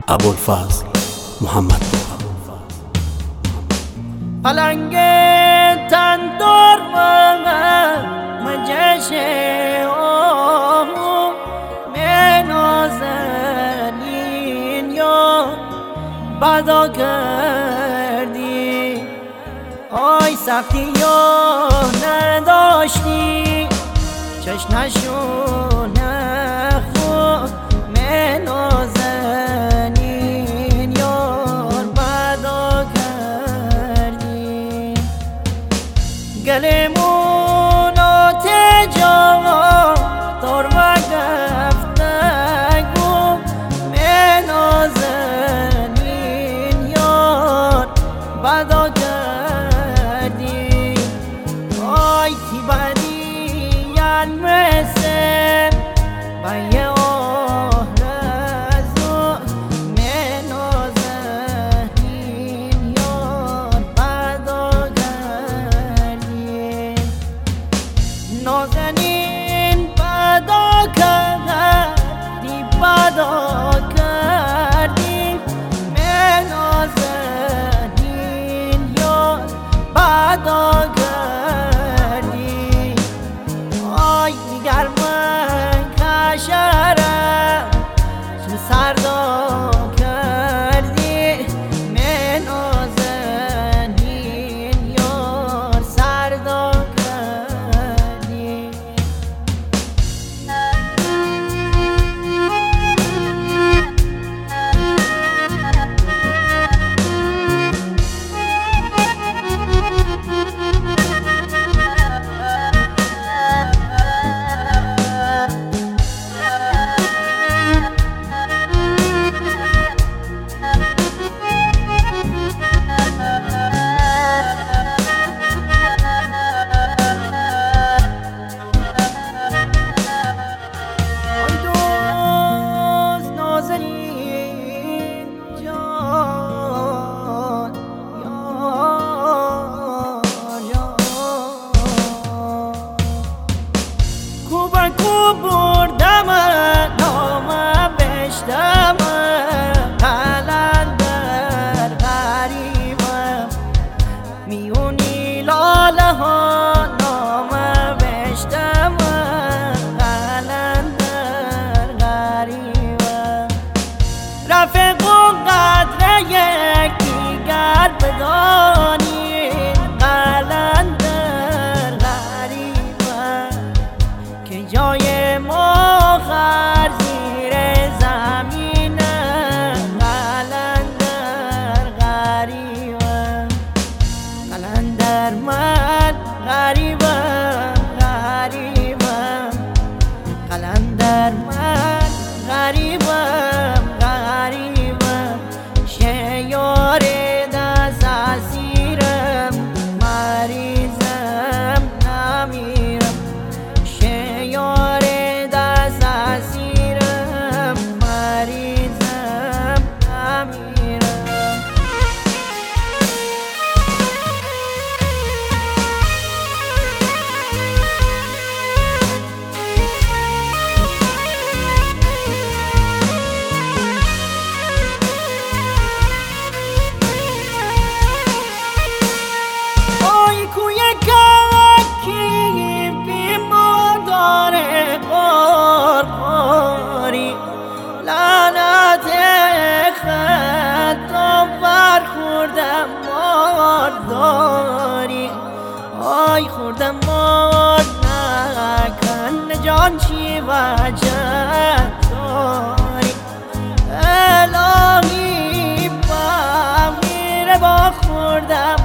ابوالفضل محمد. پلنگ تندر مجش نازنین یا بدا کردی، آی سختی یا نداشتی، چشمشون خود نازنین یار بدا کردی. گلمون آتجا دار و گفتگو نازنین یار بدا کردی، آی تی بدی ین مثل بایه نازنین بدا کردی، بدا کردی نازنین یار بدا کردی، آی دیگر من کشرم تو سردا کردی نازنین یار سردا بردم نام بشتم قلندر غریبم میونی لاله ها نام بشتم قلندر غریبم رفیق و قدر یکدیگر بدانید قلندر غریبم که جای ما خر زیر زمین قلندر غریبم قلندر من غریبم غریبم قلندر من غریبم غریبم شیار دست اسیرم مریضم نمیرم شیار دست اسیرم مریضم نمیرم آی کوی ککی بی مادر قرقاری لعنت خطا برخوردم مارداری، آی خوردم مار نکن جان چی وجه داری، الهی بغیر با خوردم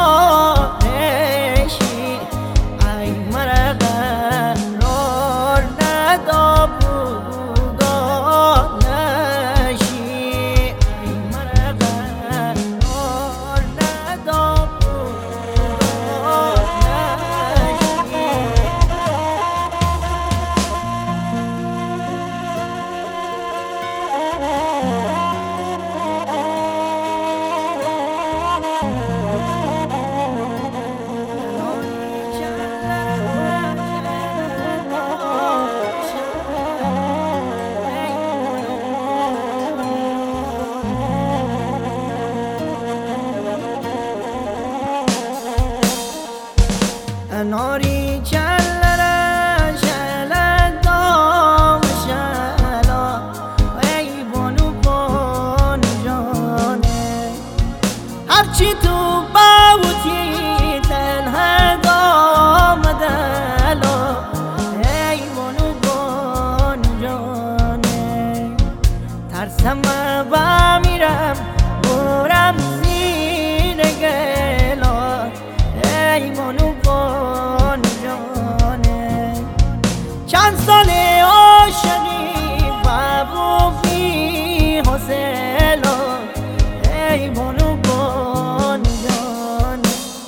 مارشی ای مرقم رار ندا بودان نشی ای مرقم رار ندا بودان نشی ناری چلره شل دام شلا ای بانو بان جانه هرچی تو باوتی تنها دام دلو ای بانو بان جانه ترسم با میرم برم زیر گلا ای بانو بان جانه چند سال عاشقی بابو بی حوصله ای بانو بان جانه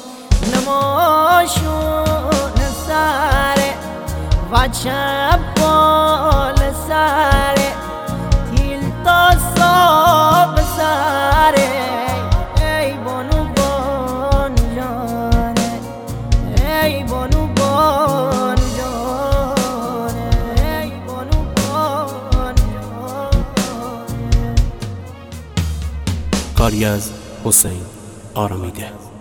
نماشون سره و چپال سره تیل تا صاب سره ای بانو بان جانه ای بانو بان جانه ای بانو بان جانه کاری از حسین آرامیده.